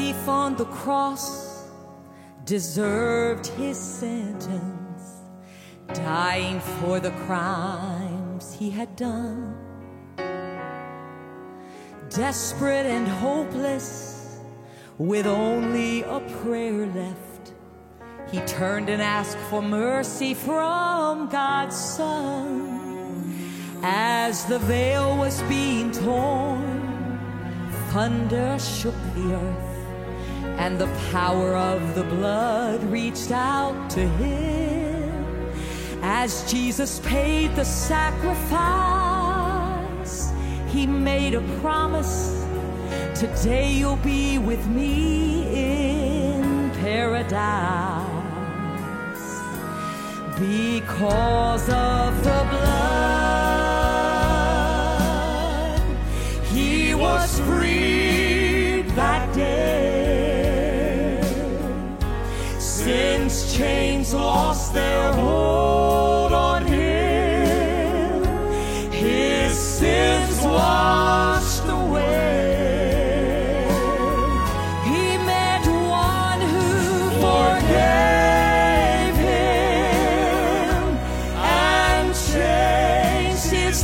thief on the cross deserved his sentence, dying for the crimes he had done. Desperate and hopeless, with only a prayer left, he turned and asked for mercy from God's Son. As the veil was being torn, thunder shook the earth, and the power of the blood reached out to him. As Jesus paid the sacrifice, he made a promise: today you'll be with me in paradise. Because of the blood, he was freed that day. Sin's chains lost their hold on him, his sins washed away. He met one who forgave him and changed his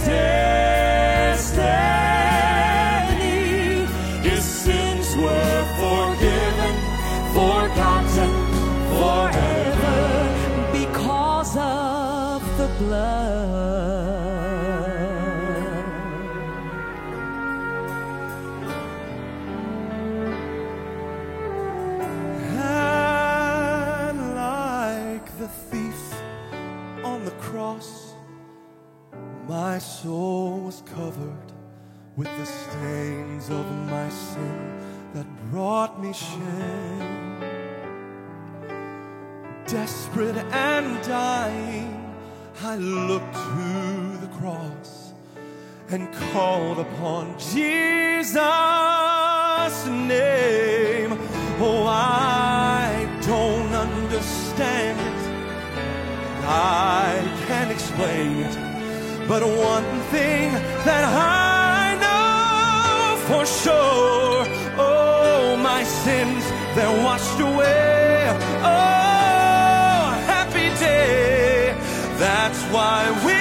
destiny. His sins were forgiven, forgotten forever, because of the blood. And like the thief on the cross, my soul was covered with the stains of my sin that brought me shame. Desperate and dying, I looked to the cross and called upon Jesus' name. Oh, I don't understand it, I can't explain it, but one thing that I know for sure: oh, my sins, they're washed away. Oh, happy day, that's why we